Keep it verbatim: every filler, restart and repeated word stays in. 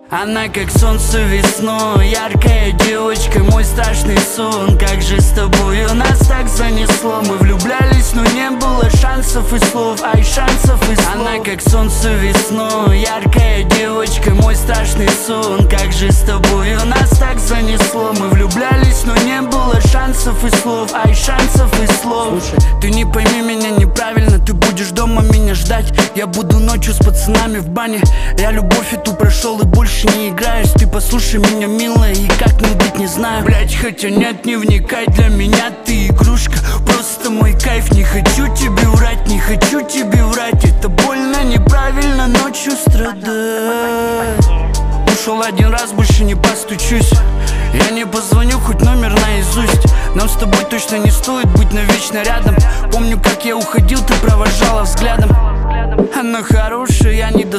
Она как солнце весной, яркая девочка, мой страшный сон. Как же с тобою нас так занесло. Мы влюблялись, но не было шансов и слов. Ай, шансов и слов. Она как солнце весной, яркая девочка, мой страшный сон. Как же с тобою нас так занесло. Мы влюблялись, но не было шансов и слов. Ай, шансов и слов. Слушай, ты не пойми меня неправильно, ты будешь дома меня ждать. Я буду ночью с пацанами в бане. Я любовь эту прошел и больше не играешь. Ты послушай меня, милая, и как не быть не знаю. Блять, хотя нет, не вникай, для меня ты игрушка. Просто мой кайф, не хочу тебе врать, не хочу тебе врать. Это больно, неправильно ночью страдать. Ушел один раз, больше не постучусь. Я не позвоню, хоть номер наизусть. Нам с тобой точно не стоит быть навечно рядом. Помню, как я уходил, ты провожала взглядом. Она хорошая, я не